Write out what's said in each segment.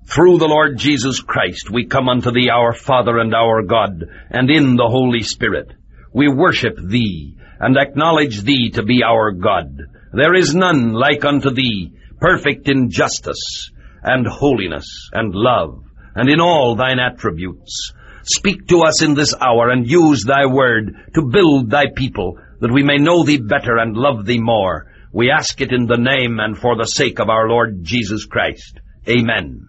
Through the Lord Jesus Christ we come unto thee, our Father and our God, and in the Holy Spirit. We worship thee, and acknowledge thee to be our God. There is none like unto thee, perfect in justice, and holiness, and love, and in all thine attributes. Speak to us in this hour, and use thy word to build thy people, that we may know thee better and love thee more. We ask it in the name and for the sake of our Lord Jesus Christ. Amen.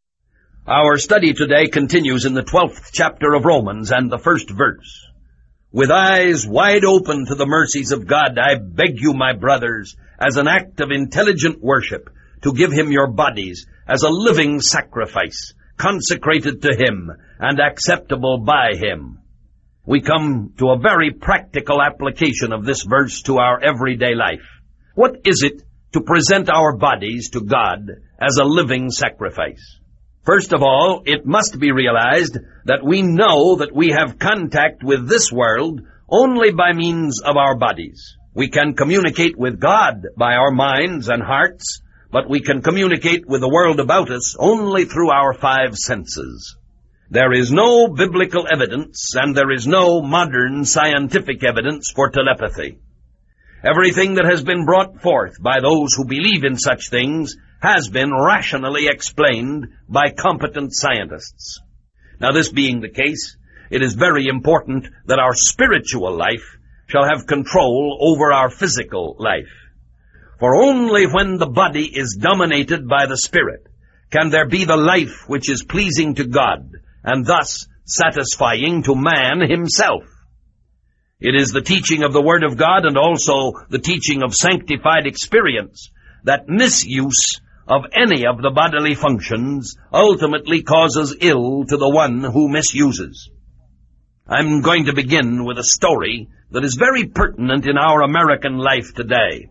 Our study today continues in the 12th chapter of Romans and the first verse. With eyes wide open to the mercies of God, I beg you, my brothers, as an act of intelligent worship, to give him your bodies as a living sacrifice, consecrated to him and acceptable by him. We come to a very practical application of this verse to our everyday life. What is it to present our bodies to God as a living sacrifice? First of all, it must be realized that we know that we have contact with this world only by means of our bodies. We can communicate with God by our minds and hearts, but we can communicate with the world about us only through our five senses. There is no biblical evidence, and there is no modern scientific evidence for telepathy. Everything that has been brought forth by those who believe in such things has been rationally explained by competent scientists. Now, this being the case, it is very important that our spiritual life shall have control over our physical life. For only when the body is dominated by the Spirit can there be the life which is pleasing to God, and thus satisfying to man himself. It is the teaching of the Word of God and also the teaching of sanctified experience that misuse of any of the bodily functions ultimately causes ill to the one who misuses. I'm going to begin with a story that is very pertinent in our American life today.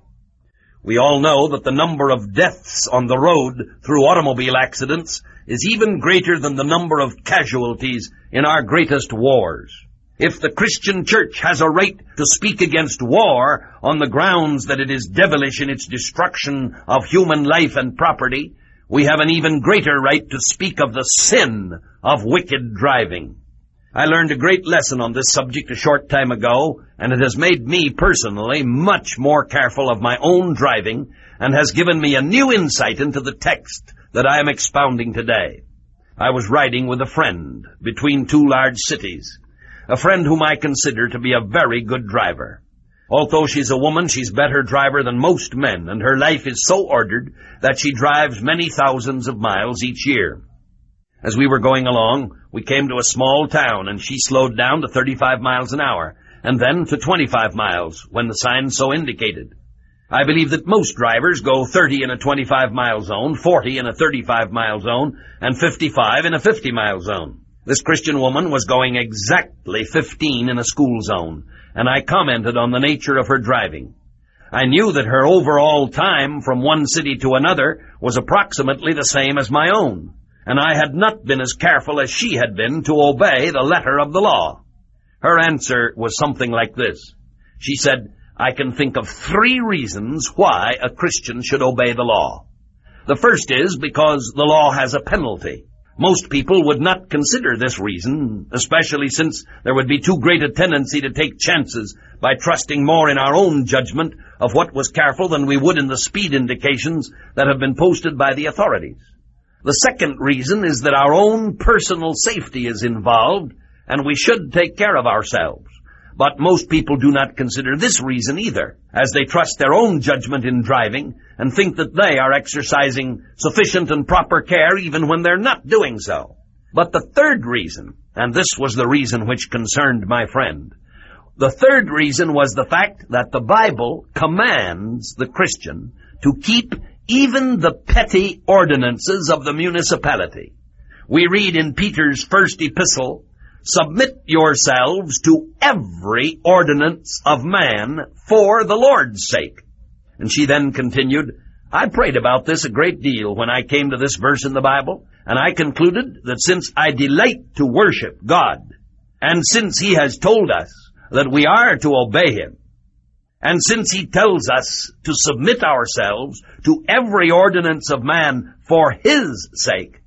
We all know that the number of deaths on the road through automobile accidents is even greater than the number of casualties in our greatest wars. If the Christian church has a right to speak against war on the grounds that it is devilish in its destruction of human life and property, we have an even greater right to speak of the sin of wicked driving. I learned a great lesson on this subject a short time ago, and it has made me personally much more careful of my own driving and has given me a new insight into the text that I am expounding today. I was riding with a friend between two large cities. A friend whom I consider to be a very good driver. Although she's a woman, she's a better driver than most men, and her life is so ordered that she drives many thousands of miles each year. As we were going along, we came to a small town, and she slowed down to 35 miles an hour, and then to 25 miles when the sign so indicated. I believe that most drivers go 30 in a 25-mile zone, 40 in a 35-mile zone, and 55 in a 50-mile zone. This Christian woman was going exactly 15 in a school zone, and I commented on the nature of her driving. I knew that her overall time from one city to another was approximately the same as my own, and I had not been as careful as she had been to obey the letter of the law. Her answer was something like this. She said, I can think of 3 reasons why a Christian should obey the law. The first is because the law has a penalty. Most people would not consider this reason, especially since there would be too great a tendency to take chances by trusting more in our own judgment of what was careful than we would in the speed indications that have been posted by the authorities. The second reason is that our own personal safety is involved, and we should take care of ourselves. But most people do not consider this reason either, as they trust their own judgment in driving and think that they are exercising sufficient and proper care even when they're not doing so. But the third reason, and this was the reason which concerned my friend, the third reason was the fact that the Bible commands the Christian to keep even the petty ordinances of the municipality. We read in Peter's first epistle, submit yourselves to every ordinance of man for the Lord's sake. And she then continued, I prayed about this a great deal when I came to this verse in the Bible, and I concluded that since I delight to worship God, and since He has told us that we are to obey Him, and since He tells us to submit ourselves to every ordinance of man for His sake,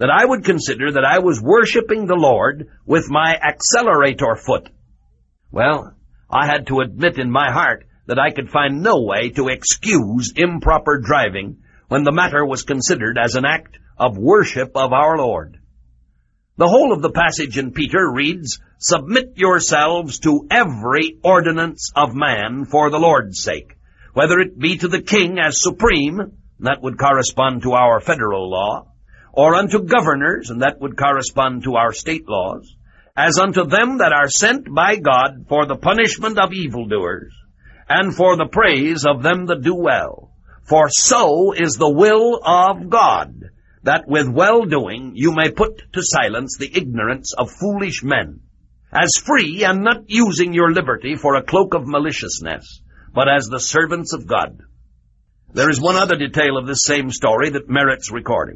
that I would consider that I was worshiping the Lord with my accelerator foot. Well, I had to admit in my heart that I could find no way to excuse improper driving when the matter was considered as an act of worship of our Lord. The whole of the passage in Peter reads, "Submit yourselves to every ordinance of man for the Lord's sake, whether it be to the king as supreme," that would correspond to our federal law, "or unto governors," and that would correspond to our state laws, "as unto them that are sent by God for the punishment of evildoers, and for the praise of them that do well. For so is the will of God, that with well-doing you may put to silence the ignorance of foolish men, as free and not using your liberty for a cloak of maliciousness, but as the servants of God." There is one other detail of this same story that merits recording.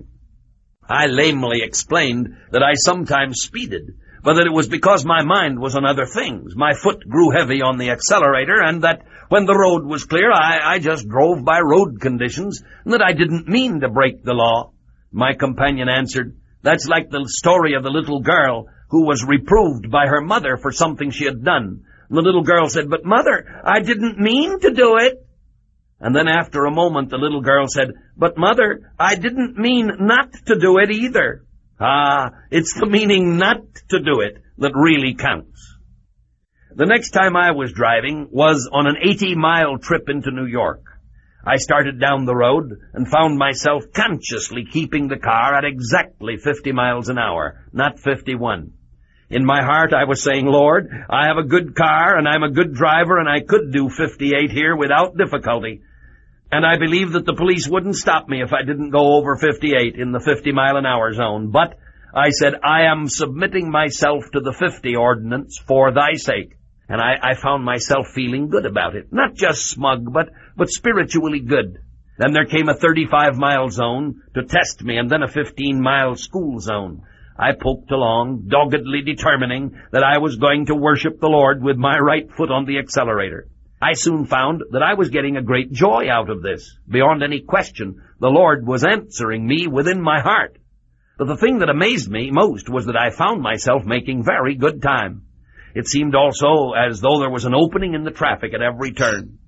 I lamely explained that I sometimes speeded, but that it was because my mind was on other things. My foot grew heavy on the accelerator, and that when the road was clear, I just drove by road conditions, and that I didn't mean to break the law. My companion answered, "That's like the story of the little girl who was reproved by her mother for something she had done. And the little girl said, 'But mother, I didn't mean to do it.' And then after a moment, the little girl said, 'But mother, I didn't mean not to do it either.' It's the meaning not to do it that really counts. The next time I was driving was on an 80-mile trip into New York. I started down the road and found myself consciously keeping the car at exactly 50 miles an hour, not 51. In my heart, I was saying, "Lord, I have a good car and I'm a good driver and I could do 58 here without difficulty. And I believe that the police wouldn't stop me if I didn't go over 58 in the 50-mile-an-hour zone. But," I said, "I am submitting myself to the 50 ordinance for thy sake." And I found myself feeling good about it. Not just smug, but spiritually good. Then there came a 35-mile zone to test me, and then a 15-mile school zone. I poked along, doggedly determining that I was going to worship the Lord with my right foot on the accelerator. I soon found that I was getting a great joy out of this. Beyond any question, the Lord was answering me within my heart. But the thing that amazed me most was that I found myself making very good time. It seemed also as though there was an opening in the traffic at every turn.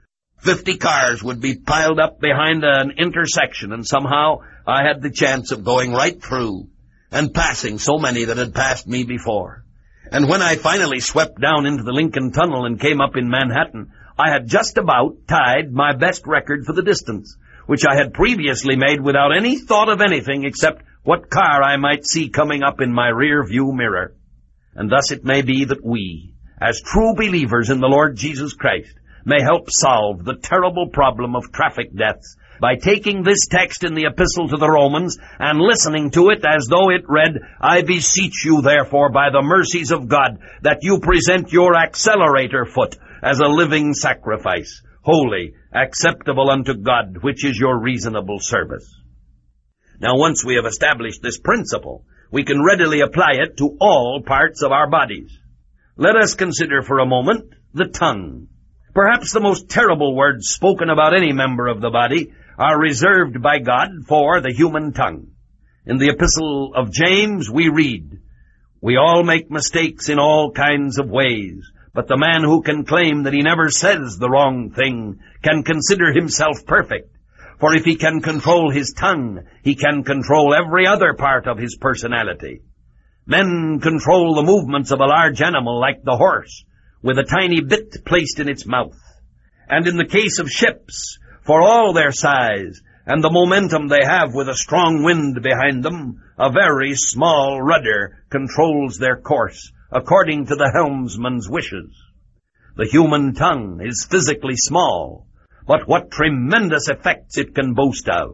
50 cars would be piled up behind an intersection, and somehow I had the chance of going right through and passing so many that had passed me before. And when I finally swept down into the Lincoln Tunnel and came up in Manhattan, I had just about tied my best record for the distance, which I had previously made without any thought of anything except what car I might see coming up in my rear view mirror. And thus it may be that we, as true believers in the Lord Jesus Christ, may help solve the terrible problem of traffic deaths by taking this text in the Epistle to the Romans and listening to it as though it read, "I beseech you, therefore, by the mercies of God, that you present your accelerator foot as a living sacrifice, holy, acceptable unto God, which is your reasonable service." Now, once we have established this principle, we can readily apply it to all parts of our bodies. Let us consider for a moment the tongue. Perhaps the most terrible words spoken about any member of the body are reserved by God for the human tongue. In the Epistle of James, we read, "We all make mistakes in all kinds of ways, but the man who can claim that he never says the wrong thing can consider himself perfect. For if he can control his tongue, he can control every other part of his personality." Men control the movements of a large animal like the horse, with a tiny bit placed in its mouth. And in the case of ships, for all their size and the momentum they have with a strong wind behind them, a very small rudder controls their course according to the helmsman's wishes. The human tongue is physically small, but what tremendous effects it can boast of.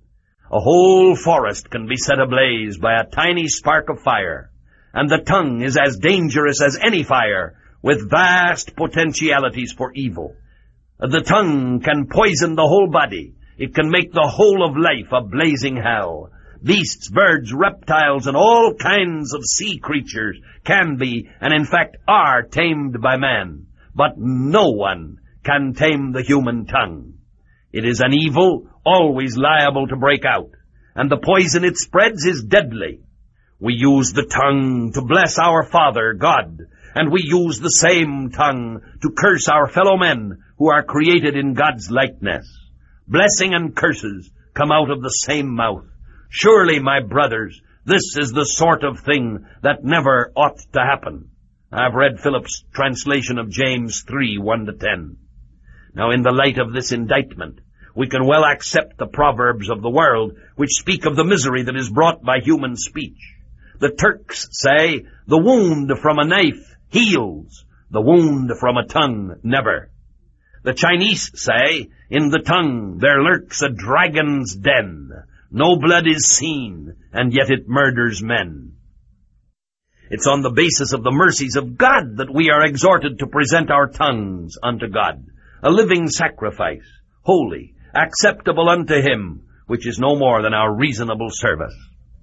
A whole forest can be set ablaze by a tiny spark of fire, and the tongue is as dangerous as any fire, with vast potentialities for evil. The tongue can poison the whole body. It can make the whole of life a blazing hell. Beasts, birds, reptiles, and all kinds of sea creatures can be, and in fact are, tamed by man. But no one can tame the human tongue. It is an evil always liable to break out. and the poison it spreads is deadly. We use the tongue to bless our Father, God, and we use the same tongue to curse our fellow men who are created in God's likeness. Blessing and curses come out of the same mouth. Surely, my brothers, this is the sort of thing that never ought to happen. I've read Phillips' translation of James 3, 1-10. Now, in the light of this indictment, we can well accept the proverbs of the world which speak of the misery that is brought by human speech. The Turks say, the wound from a knife heals, the wound from a tongue never. The Chinese say, in the tongue there lurks a dragon's den. No blood is seen, and yet it murders men. It's on the basis of the mercies of God that we are exhorted to present our tongues unto God, a living sacrifice, holy, acceptable unto Him, which is no more than our reasonable service.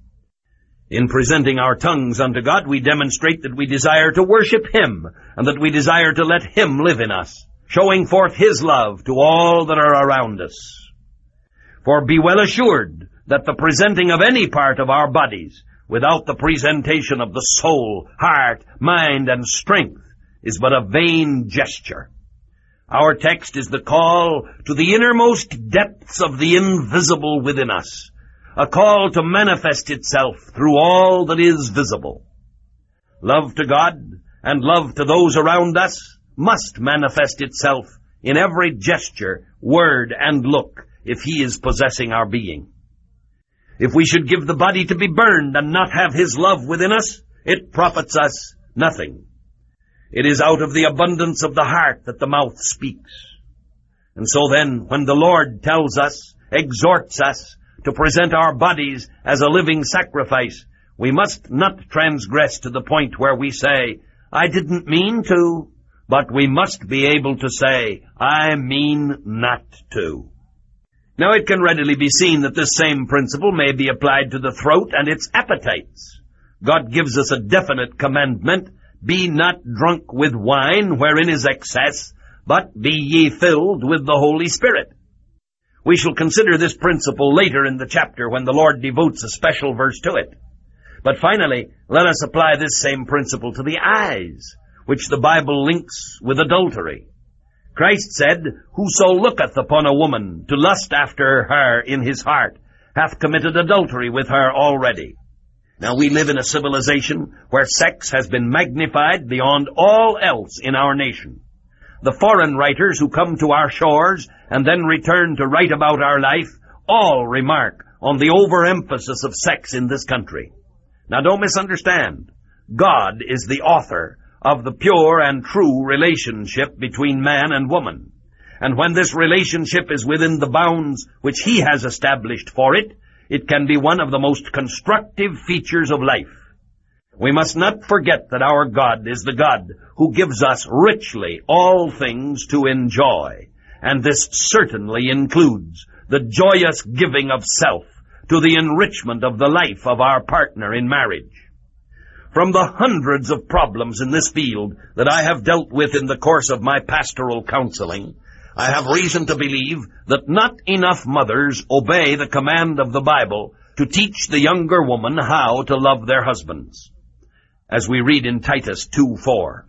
In presenting our tongues unto God, we demonstrate that we desire to worship Him, and that we desire to let Him live in us, showing forth His love to all that are around us. For be well assured that the presenting of any part of our bodies without the presentation of the soul, heart, mind, and strength is but a vain gesture. Our text is the call to the innermost depths of the invisible within us, a call to manifest itself through all that is visible. Love to God and love to those around us must manifest itself in every gesture, word, and look if He is possessing our being. If we should give the body to be burned and not have His love within us, it profits us nothing. It is out of the abundance of the heart that the mouth speaks. And so then, when the Lord tells us, exhorts us to present our bodies as a living sacrifice, we must not transgress to the point where we say, I didn't mean to, but we must be able to say, I mean not to. Now it can readily be seen that this same principle may be applied to the throat and its appetites. God gives us a definite commandment, be not drunk with wine wherein is excess, but be ye filled with the Holy Spirit. We shall consider this principle later in the chapter when the Lord devotes a special verse to it. But finally, let us apply this same principle to the eyes, which the Bible links with adultery. Christ said, whoso looketh upon a woman to lust after her in his heart hath committed adultery with her already. Now we live in a civilization where sex has been magnified beyond all else in our nation. The foreign writers who come to our shores and then return to write about our life all remark on the overemphasis of sex in this country. Now don't misunderstand. God is the author of the pure and true relationship between man and woman. And when this relationship is within the bounds which He has established for it, it can be one of the most constructive features of life. We must not forget that our God is the God who gives us richly all things to enjoy, and this certainly includes the joyous giving of self to the enrichment of the life of our partner in marriage. From the hundreds of problems in this field that I have dealt with in the course of my pastoral counseling, I have reason to believe that not enough mothers obey the command of the Bible to teach the younger woman how to love their husbands, as we read in Titus 2:4.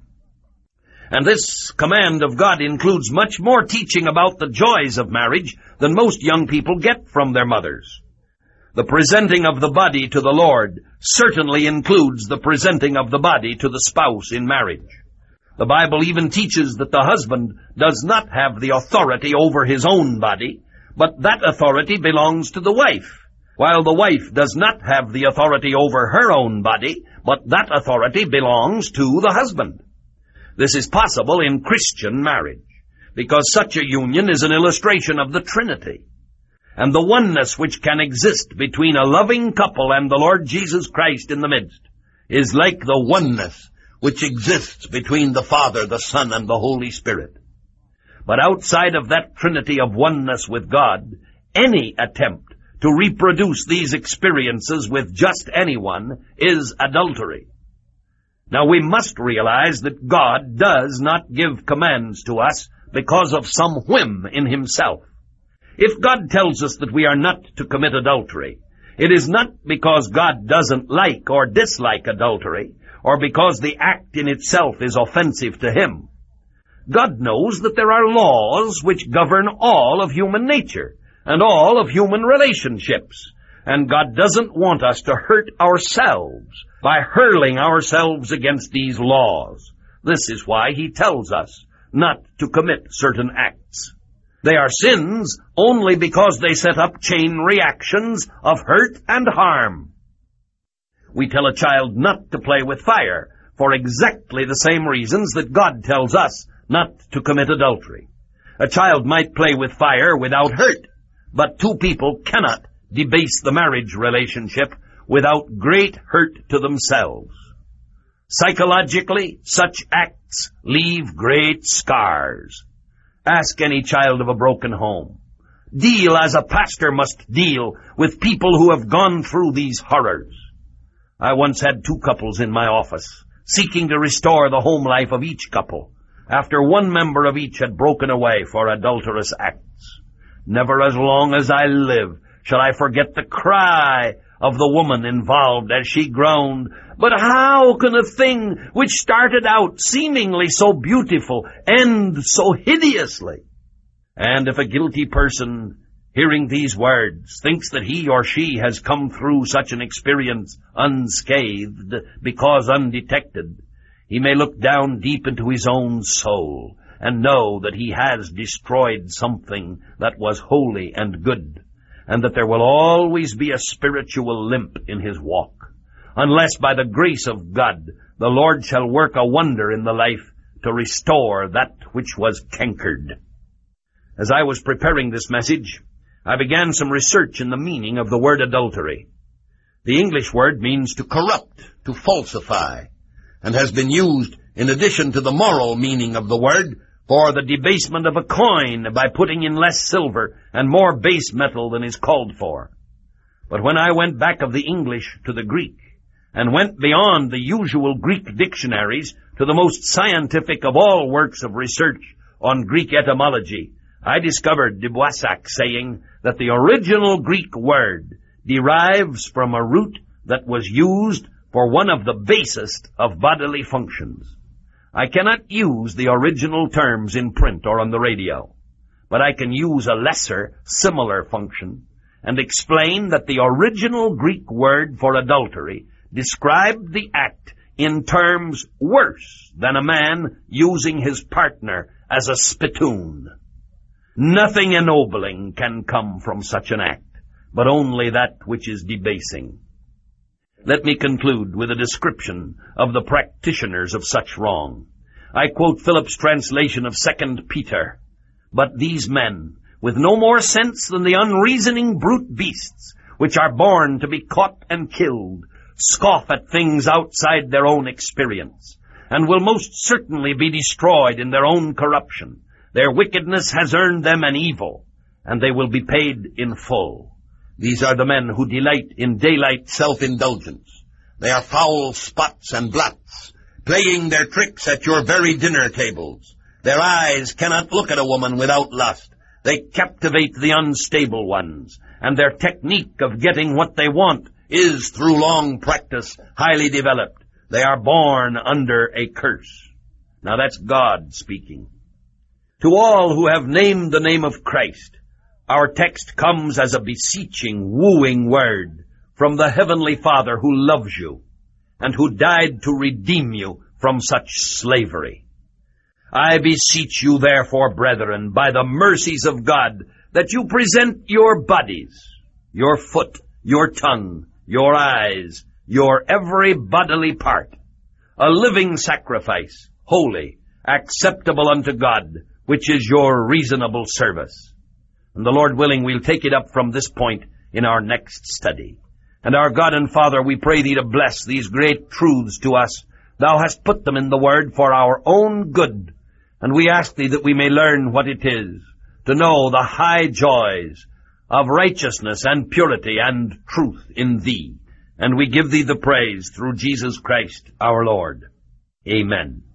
And this command of God includes much more teaching about the joys of marriage than most young people get from their mothers. The presenting of the body to the Lord certainly includes the presenting of the body to the spouse in marriage. The Bible even teaches that the husband does not have the authority over his own body, but that authority belongs to the wife, while the wife does not have the authority over her own body, but that authority belongs to the husband. This is possible in Christian marriage, because such a union is an illustration of the Trinity. And the oneness which can exist between a loving couple and the Lord Jesus Christ in the midst is like the oneness which exists between the Father, the Son, and the Holy Spirit. But outside of that trinity of oneness with God, any attempt to reproduce these experiences with just anyone is adultery. Now we must realize that God does not give commands to us because of some whim in Himself. If God tells us that we are not to commit adultery, It is not because God doesn't like or dislike adultery, or because the act in itself is offensive to him. God knows that there are laws which govern all of human nature and all of human relationships, and God doesn't want us to hurt ourselves by hurling ourselves against these laws. This is why he tells us not to commit certain acts. They are sins only because they set up chain reactions of hurt and harm. We tell a child not to play with fire for exactly the same reasons that God tells us not to commit adultery. A child might play with fire without hurt, but two people cannot debase the marriage relationship without great hurt to themselves. Psychologically, such acts leave great scars. Ask any child of a broken home. Deal as a pastor must deal with people who have gone through these horrors. I once had two couples in my office, seeking to restore the home life of each couple, after one member of each had broken away for adulterous acts. Never as long as I live shall I forget the cry of the woman involved as she groaned, "But how can a thing which started out seemingly so beautiful end so hideously?" And if a guilty person, hearing these words, thinks that he or she has come through such an experience unscathed because undetected, he may look down deep into his own soul and know that he has destroyed something that was holy and good, and that there will always be a spiritual limp in his walk, unless by the grace of God the Lord shall work a wonder in the life to restore that which was cankered. As I was preparing this message, I began some research in the meaning of the word adultery. The English word means to corrupt, to falsify, and has been used in addition to the moral meaning of the word for the debasement of a coin by putting in less silver and more base metal than is called for. But when I went back of the English to the Greek, and went beyond the usual Greek dictionaries to the most scientific of all works of research on Greek etymology, I discovered de Boissac saying that the original Greek word derives from a root that was used for one of the basest of bodily functions. I cannot use the original terms in print or on the radio, but I can use a lesser, similar function and explain that the original Greek word for adultery described the act in terms worse than a man using his partner as a spittoon. Nothing ennobling can come from such an act, but only that which is debasing. Let me conclude with a description of the practitioners of such wrong. I quote Philip's translation of 2 Peter. "But these men, with no more sense than the unreasoning brute beasts, which are born to be caught and killed, scoff at things outside their own experience, and will most certainly be destroyed in their own corruption. Their wickedness has earned them an evil, and they will be paid in full." These are the men who delight in daylight self-indulgence. They are foul spots and blots, playing their tricks at your very dinner tables. Their eyes cannot look at a woman without lust. They captivate the unstable ones, and their technique of getting what they want is, through long practice, highly developed. They are born under a curse. Now that's God speaking. To all who have named the name of Christ, our text comes as a beseeching, wooing word from the Heavenly Father who loves you and who died to redeem you from such slavery. I beseech you, therefore, brethren, by the mercies of God, that you present your bodies, your foot, your tongue, your eyes, your every bodily part, a living sacrifice, holy, acceptable unto God, which is your reasonable service. And the Lord willing, we'll take it up from this point in our next study. And our God and Father, we pray Thee to bless these great truths to us. Thou hast put them in the Word for our own good, and we ask Thee that we may learn what it is to know the high joys of righteousness and purity and truth in Thee. And we give Thee the praise through Jesus Christ our Lord. Amen.